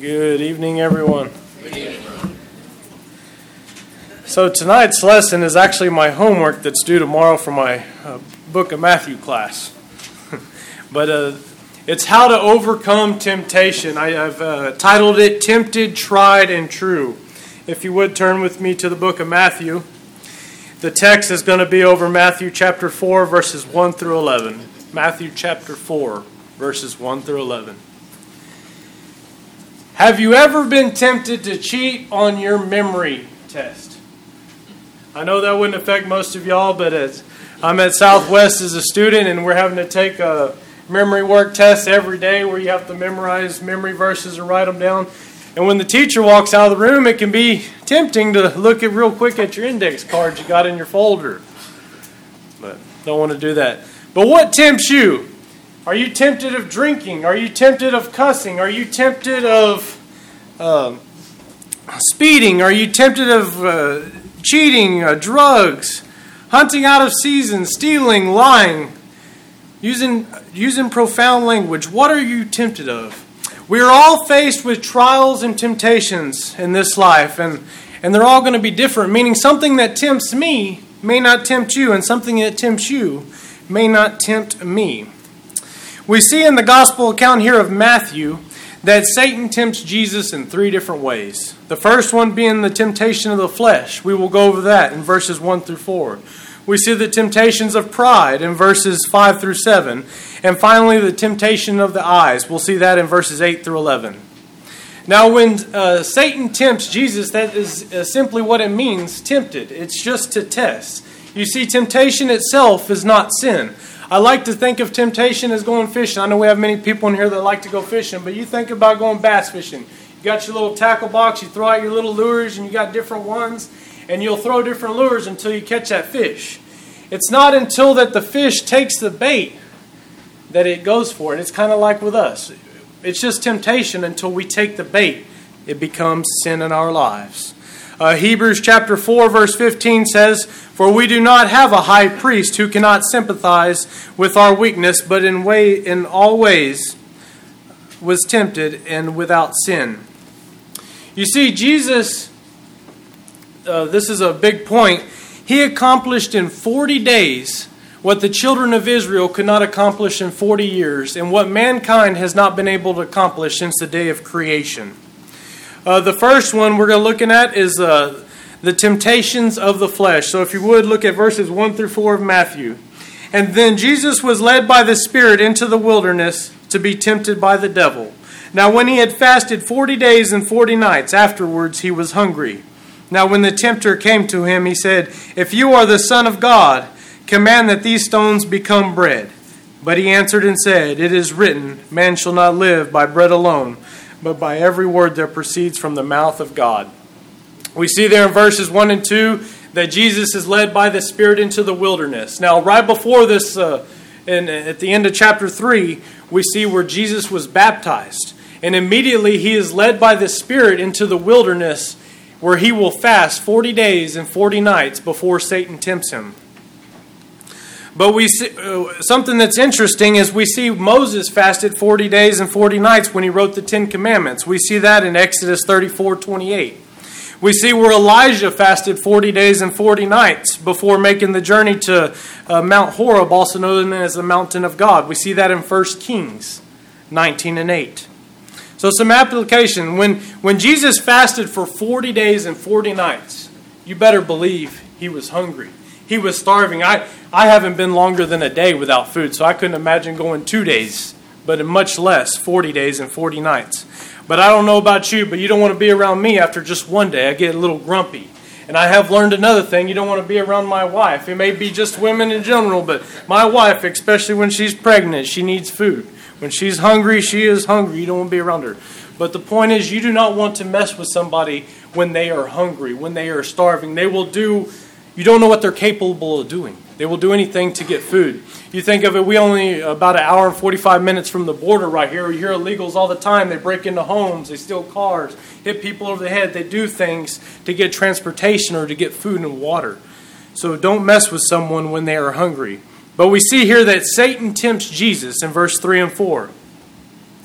Good evening, everyone. Good evening. So tonight's lesson is actually my homework that's due tomorrow for my Book of Matthew class. But it's how to overcome temptation. I've titled it, Tempted, Tried, and True. If you would turn with me to the Book of Matthew. The text is going to be over Matthew chapter 4, verses 1 through 11. Matthew chapter 4, verses 1 through 11. Have you ever been tempted to cheat on your memory test? I know that wouldn't affect most of y'all, but I'm at Southwest as a student, and we're having to take a memory work test every day where you have to memorize memory verses and write them down. And when the teacher walks out of the room, it can be tempting to look at real quick at your index cards you got in your folder. But don't want to do that. But what tempts you? Are you tempted of drinking? Are you tempted of cussing? Are you tempted of speeding? Are you tempted of cheating, drugs, hunting out of season, stealing, lying, using profound language? What are you tempted of? We are all faced with trials and temptations in this life, and they're all going to be different, meaning something that tempts me may not tempt you, and something that tempts you may not tempt me. We see in the gospel account here of Matthew that Satan tempts Jesus in three different ways. The first one being the temptation of the flesh. We will go over that in verses 1 through 4. We see the temptations of pride in verses 5 through 7. And finally, the temptation of the eyes. We'll see that in verses 8 through 11. Now, when Satan tempts Jesus, that is simply what it means, tempted. It's just to test. You see, temptation itself is not sin. I like to think of temptation as going fishing. I know we have many people in here that like to go fishing, but you think about going bass fishing. You got your little tackle box, you throw out your little lures, and you got different ones, and you'll throw different lures until you catch that fish. It's not until that the fish takes the bait that it goes for it. It's kind of like with us. It's just temptation until we take the bait. It becomes sin in our lives. Hebrews chapter 4 verse 15 says, "For we do not have a high priest who cannot sympathize with our weakness, but in all ways was tempted and without sin." You see, Jesus, this is a big point, he accomplished in 40 days what the children of Israel could not accomplish in 40 years, and what mankind has not been able to accomplish since the day of creation. The first one we're going to looking at is the temptations of the flesh. So if you would, look at verses 1 through 4 of Matthew. "And then Jesus was led by the Spirit into the wilderness to be tempted by the devil. Now when he had fasted 40 days and 40 nights, afterwards he was hungry. Now when the tempter came to him, he said, 'If you are the Son of God, command that these stones become bread.' But he answered and said, 'It is written, man shall not live by bread alone, but by every word that proceeds from the mouth of God.'" We see there in verses 1 and 2 that Jesus is led by the Spirit into the wilderness. Now, right before this, at the end of chapter 3, we see where Jesus was baptized. And immediately he is led by the Spirit into the wilderness where he will fast 40 days and 40 nights before Satan tempts him. But we see, something that's interesting is we see Moses fasted 40 days and 40 nights when he wrote the 10 Commandments. We see that in Exodus 34:28. We see where Elijah fasted 40 days and 40 nights before making the journey to Mount Horeb, also known as the Mountain of God. We see that in 1 Kings 19 and 8. So some application. When Jesus fasted for 40 days and 40 nights, you better believe he was hungry. He was starving. I haven't been longer than a day without food, so I couldn't imagine going 2 days, but much less 40 days and 40 nights. But I don't know about you, but you don't want to be around me after just one day. I get a little grumpy. And I have learned another thing. You don't want to be around my wife. It may be just women in general, but my wife, especially when she's pregnant, she needs food. When she's hungry, she is hungry. You don't want to be around her. But the point is, you do not want to mess with somebody when they are hungry, when they are starving. You don't know what they're capable of doing. They will do anything to get food. You think of it, we only about an hour and 45 minutes from the border right here. We hear illegals all the time. They break into homes. They steal cars, hit people over the head. They do things to get transportation or to get food and water. So don't mess with someone when they are hungry. But we see here that Satan tempts Jesus in verse 3 and 4.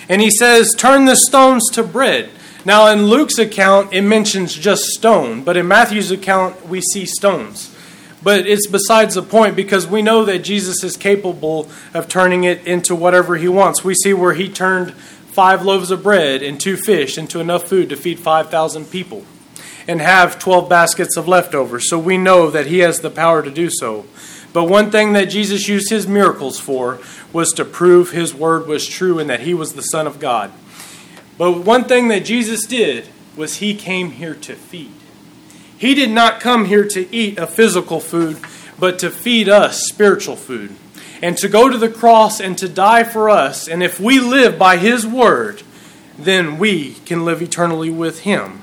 And he says, turn the stones to bread. Now in Luke's account, it mentions just stone. But in Matthew's account, we see stones. But it's besides the point because we know that Jesus is capable of turning it into whatever he wants. We see where he turned 5 loaves of bread and 2 fish into enough food to feed 5,000 people and have 12 baskets of leftovers. So we know that he has the power to do so. But one thing that Jesus used his miracles for was to prove his word was true and that he was the Son of God. But one thing that Jesus did was he came here to feed. He did not come here to eat a physical food, but to feed us spiritual food. And to go to the cross and to die for us. And if we live by his word, then we can live eternally with him.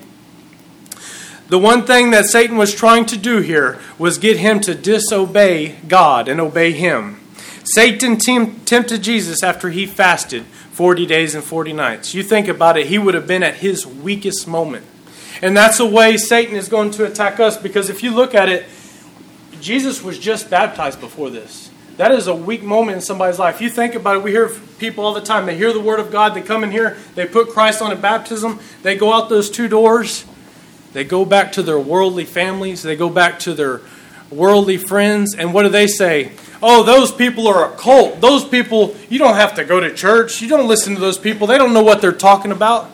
The one thing that Satan was trying to do here was get him to disobey God and obey him. Satan tempted Jesus after he fasted 40 days and 40 nights. You think about it, he would have been at his weakest moment. And that's the way Satan is going to attack us, because if you look at it, Jesus was just baptized before this. That is a weak moment in somebody's life. You think about it, we hear people all the time, they hear the word of God, they come in here, they put Christ on a baptism, they go out those 2 doors, they go back to their worldly families, they go back to their worldly friends, and what do they say? Oh, those people are a cult. Those people, you don't have to go to church. You don't listen to those people. They don't know what they're talking about.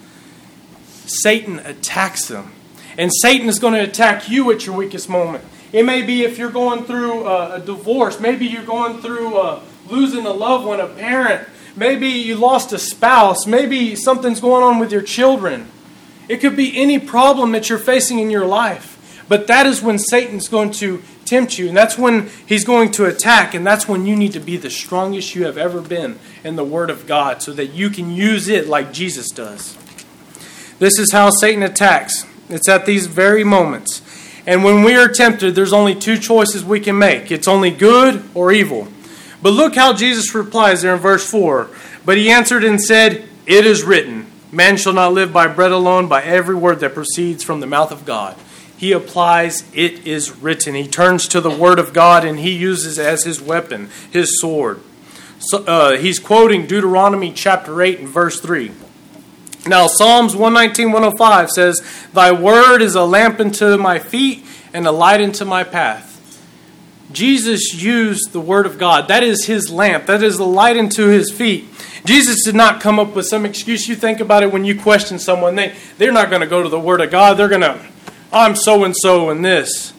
Satan attacks them. And Satan is going to attack you at your weakest moment. It may be if you're going through a divorce. Maybe you're going through losing a loved one, a parent. Maybe you lost a spouse. Maybe something's going on with your children. It could be any problem that you're facing in your life. But that is when Satan's going to tempt you. And that's when he's going to attack. And that's when you need to be the strongest you have ever been in the Word of God, so that you can use it like Jesus does. This is how Satan attacks. It's at these very moments. And when we are tempted, there's only 2 choices we can make. It's only good or evil. But look how Jesus replies there in verse 4. But he answered and said, it is written, man shall not live by bread alone, by every word that proceeds from the mouth of God. He applies, it is written. He turns to the word of God and he uses it as his weapon, his sword. So, he's quoting Deuteronomy chapter 8 and verse 3. Now, Psalms 119, 105 says, thy word is a lamp unto my feet and a light unto my path. Jesus used the word of God. That is his lamp. That is the light unto his feet. Jesus did not come up with some excuse. You think about it when you question someone. They're not going to go to the word of God. They're going to, I'm so-and-so in this.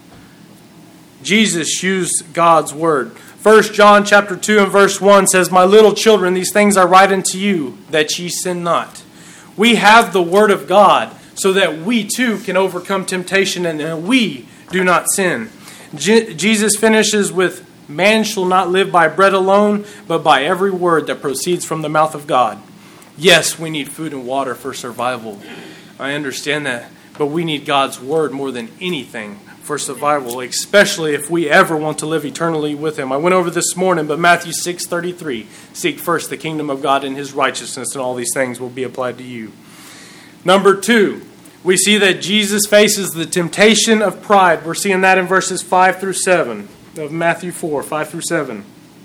Jesus used God's word. 1 John chapter 2 and verse 1 says, my little children, these things I write unto you, that ye sin not. We have the word of God so that we too can overcome temptation and we do not sin. Jesus finishes with, man shall not live by bread alone, but by every word that proceeds from the mouth of God. Yes, we need food and water for survival. I understand that. But we need God's word more than anything for survival, especially if we ever want to live eternally with him. I went over this morning, but Matthew 6:33, seek first the kingdom of God and his righteousness, and all these things will be applied to you. Number 2, we see that Jesus faces the temptation of pride. We're seeing that in verses 5 through 7 of Matthew 4, 5 through 7.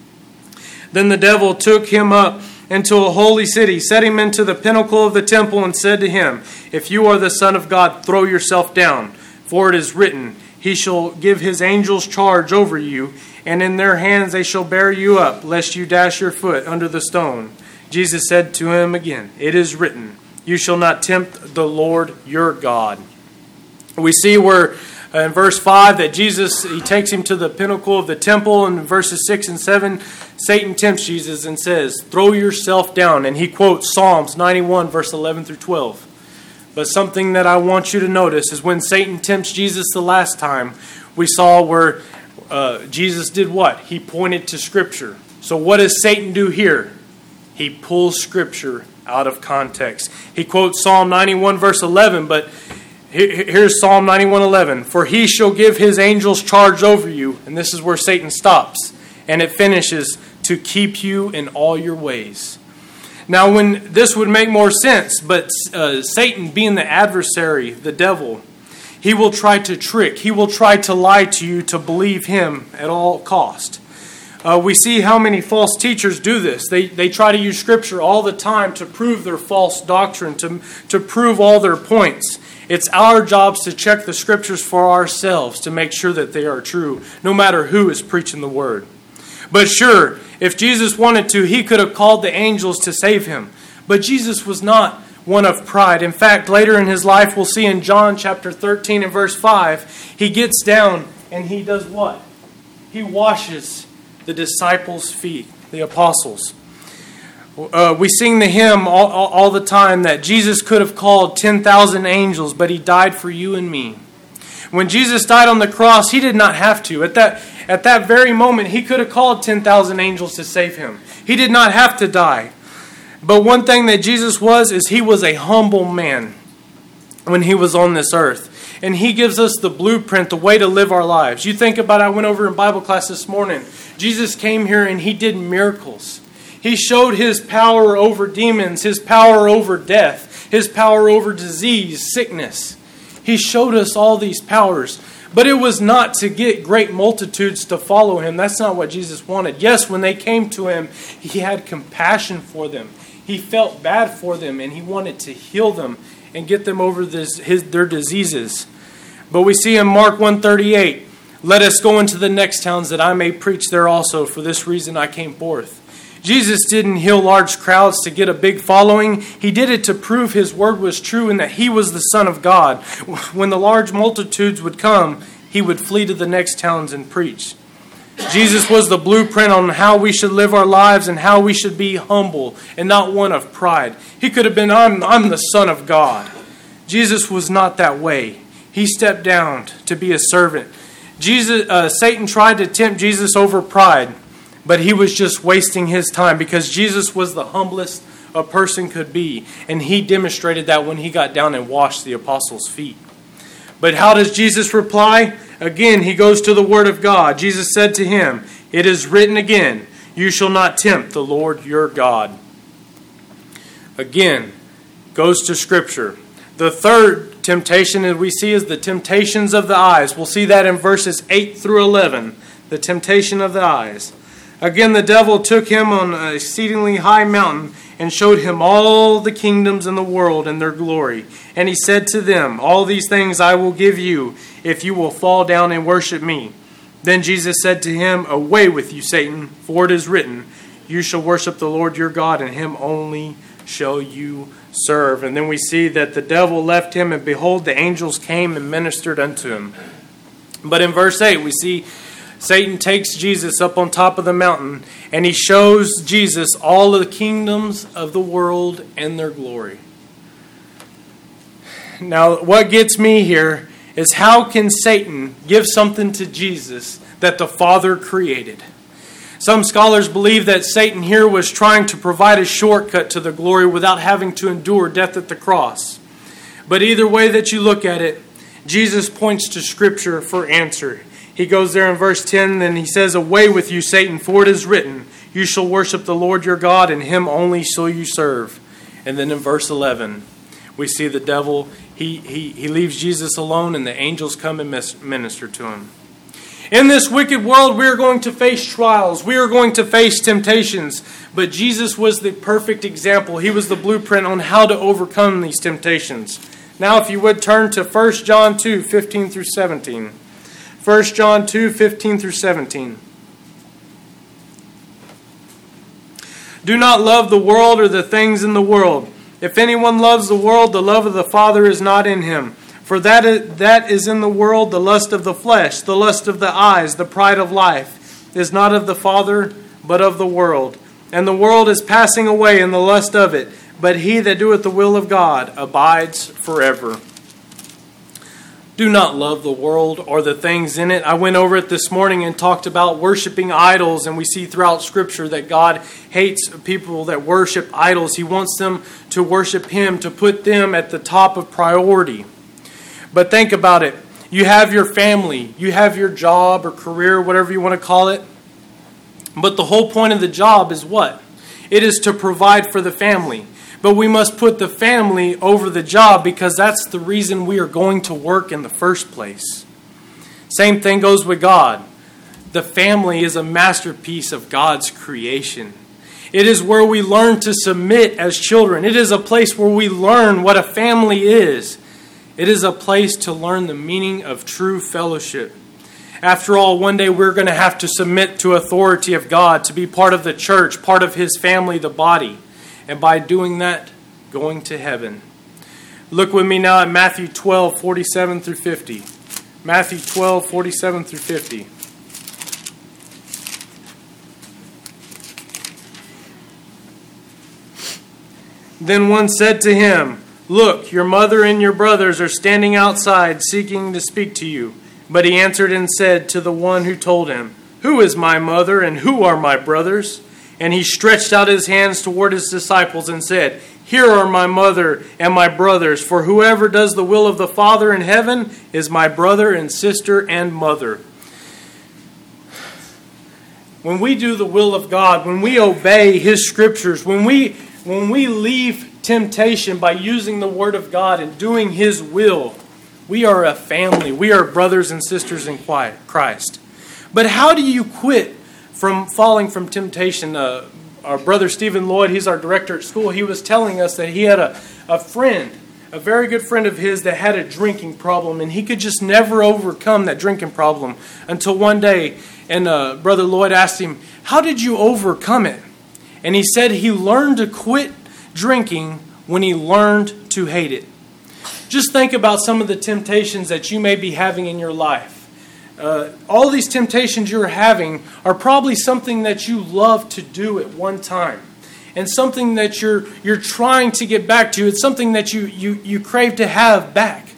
Then the devil took him up into a holy city, set him into the pinnacle of the temple, and said to him, if you are the Son of God, throw yourself down, for it is written, he shall give his angels charge over you, and in their hands they shall bear you up, lest you dash your foot under the stone. Jesus said to him again, it is written, you shall not tempt the Lord your God. We see where in verse 5 that Jesus, he takes him to the pinnacle of the temple. In verses 6 and 7, Satan tempts Jesus and says, throw yourself down. And he quotes Psalms 91, verse 11 through 12. But something that I want you to notice is when Satan tempts Jesus the last time, we saw where Jesus did what? He pointed to Scripture. So what does Satan do here? He pulls Scripture out of context. He quotes Psalm 91, verse 11, but here's Psalm 91:11. For he shall give his angels charge over you. And this is where Satan stops. And it finishes, to keep you in all your ways. Now, when this would make more sense, but Satan being the adversary, the devil, he will try to trick. He will try to lie to you to believe him at all cost. We see how many false teachers do this. They try to use Scripture all the time to prove their false doctrine, to prove all their points. It's our jobs to check the Scriptures for ourselves to make sure that they are true, no matter who is preaching the Word. But sure, if Jesus wanted to, he could have called the angels to save him. But Jesus was not one of pride. In fact, later in his life, we'll see in John chapter 13 and verse 5, he gets down and he does what? He washes the disciples' feet, the apostles. We sing the hymn all the time that Jesus could have called 10,000 angels, but he died for you and me. When Jesus died on the cross, he did not have to. At that very moment, he could have called 10,000 angels to save him. He did not have to die. But one thing that Jesus was, is he was a humble man when he was on this earth. And he gives us the blueprint, the way to live our lives. You think about it, I went over in Bible class this morning. Jesus came here and he did miracles. He showed his power over demons, his power over death, his power over disease, sickness. He showed us all these powers. But it was not to get great multitudes to follow him. That's not what Jesus wanted. Yes, when they came to him, he had compassion for them. He felt bad for them, and he wanted to heal them and get them over their diseases. But we see in Mark 1:38, let us go into the next towns that I may preach there also. For this reason I came forth. Jesus didn't heal large crowds to get a big following. He did it to prove his word was true and that he was the Son of God. When the large multitudes would come, he would flee to the next towns and preach. Jesus was the blueprint on how we should live our lives and how we should be humble and not one of pride. He could have been, I'm the Son of God. Jesus was not that way. He stepped down to be a servant. Satan tried to tempt Jesus over pride. But he was just wasting his time because Jesus was the humblest a person could be. And he demonstrated that when he got down and washed the apostles' feet. But how does Jesus reply? Again, he goes to the Word of God. Jesus said to him, it is written again, you shall not tempt the Lord your God. Again, goes to Scripture. The third temptation that we see is the temptations of the eyes. We'll see that in verses 8 through 11. The temptation of the eyes. Again, the devil took him on an exceedingly high mountain and showed him all the kingdoms in the world and their glory. And he said to them, all these things I will give you if you will fall down and worship me. Then Jesus said to him, away with you, Satan, for it is written, you shall worship the Lord your God, and him only shall you serve. And then we see that the devil left him, and behold, the angels came and ministered unto him. But in verse 8, we see Satan takes Jesus up on top of the mountain, and he shows Jesus all of the kingdoms of the world and their glory. Now, what gets me here is how can Satan give something to Jesus that the Father created? Some scholars believe that Satan here was trying to provide a shortcut to the glory without having to endure death at the cross. But either way that you look at it, Jesus points to Scripture for answer. He goes there in verse 10, and he says, away with you, Satan, for it is written, you shall worship the Lord your God, and him only shall you serve. And then in verse 11, we see the devil, he leaves Jesus alone, and the angels come and minister to him. In this wicked world, we are going to face trials. We are going to face temptations. But Jesus was the perfect example. He was the blueprint on how to overcome these temptations. Now, if you would turn to 1 John 2, 15 through 17. 1 John 2, 15 through 17. Do not love the world or the things in the world. If anyone loves the world, the love of the Father is not in him. For that is in the world the lust of the flesh, the lust of the eyes, the pride of life, is not of the Father, but of the world. And the world is passing away in the lust of it, but he that doeth the will of God abides forever. Do not love the world or the things in it. I went over it this morning and talked about worshiping idols, and we see throughout Scripture that God hates people that worship idols. He wants them to worship him, to put them at the top of priority. But think about it. You have your family, you have your job or career, whatever you want to call it. But the whole point of the job is what? It is to provide for the family. But we must put the family over the job because that's the reason we are going to work in the first place. Same thing goes with God. the family is a masterpiece of God's creation. It is where we learn to submit as children. It is a place where we learn what a family is. It is a place to learn the meaning of true fellowship. After all, one day we're going to have to submit to authority of God, to be part of the church, part of His family, the body. And by doing that, going to heaven. Look with me now at Matthew 12, 47 through 50. Matthew 12, 47 through 50. Then one said to him, "Look, your mother and your brothers are standing outside seeking to speak to you." But he answered and said to the one who told him, "Who is my mother and who are my brothers?" And he stretched out his hands toward his disciples and said, "Here are my mother and my brothers, for whoever does the will of the Father in heaven is my brother and sister and mother." When we do the will of God, when we obey His scriptures, when we leave temptation by using the Word of God and doing His will, we are a family. We are brothers and sisters in Christ. But how do you quit from falling from temptation? Our brother Stephen Lloyd, he's our director at school, he was telling us that he had a friend, a very good friend of his that had a drinking problem, and he could just never overcome that drinking problem until one day, and Brother Lloyd asked him, "How did you overcome it?" And he said he learned to quit drinking when he learned to hate it. Just think about some of the temptations that you may be having in your life. All these temptations you're having are probably something that you love to do at one time, and something that you're trying to get back to. It's something that you crave to have back.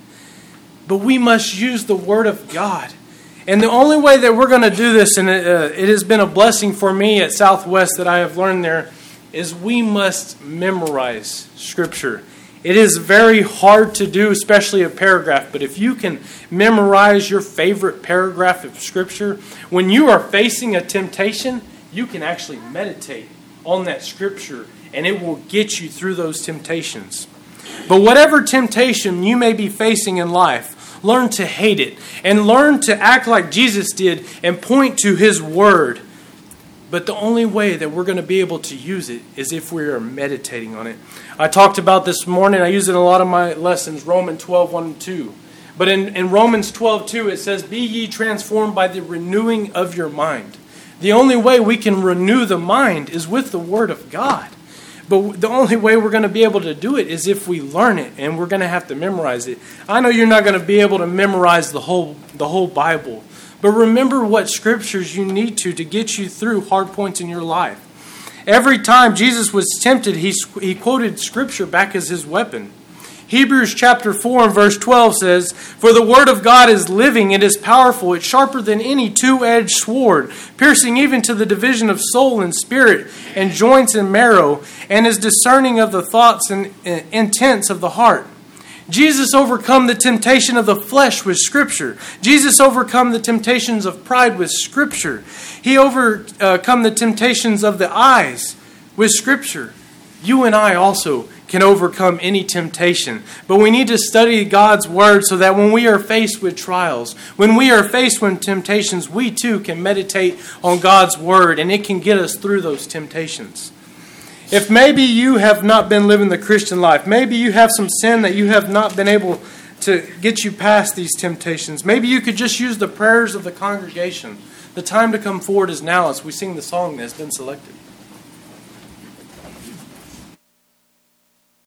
But we must use the Word of God. And the only way that we're going to do this, and it has been a blessing for me at Southwest that I have learned there, is we must memorize Scripture. It is very hard to do, especially a paragraph, but if you can memorize your favorite paragraph of Scripture, when you are facing a temptation, you can actually meditate on that Scripture, and it will get you through those temptations. But whatever temptation you may be facing in life, learn to hate it, and learn to act like Jesus did and point to His Word. But the only way that we're going to be able to use it is if we are meditating on it. I talked about this morning, I use it in a lot of my lessons, Romans 12, 1 and 2. But in Romans 12, 2, it says, "Be ye transformed by the renewing of your mind." The only way we can renew the mind is with the Word of God. But the only way we're going to be able to do it is if we learn it, and we're going to have to memorize it. I know you're not going to be able to memorize the whole Bible, but remember what scriptures you need to get you through hard points in your life. Every time Jesus was tempted, he quoted Scripture back as his weapon. Hebrews chapter 4 and verse 12 says, "For the word of God is living, it is powerful, it's sharper than any two-edged sword, piercing even to the division of soul and spirit, and joints and marrow, and is discerning of the thoughts and intents of the heart." Jesus overcome the temptation of the flesh with Scripture. Jesus overcome the temptations of pride with Scripture. He overcome the temptations of the eyes with Scripture. You and I also can overcome any temptation. But we need to study God's Word so that when we are faced with trials, when we are faced with temptations, we too can meditate on God's Word, and it can get us through those temptations. If maybe you have not been living the Christian life, maybe you have some sin that you have not been able to get you past these temptations, maybe you could just use the prayers of the congregation. The time to come forward is now as we sing the song that has been selected.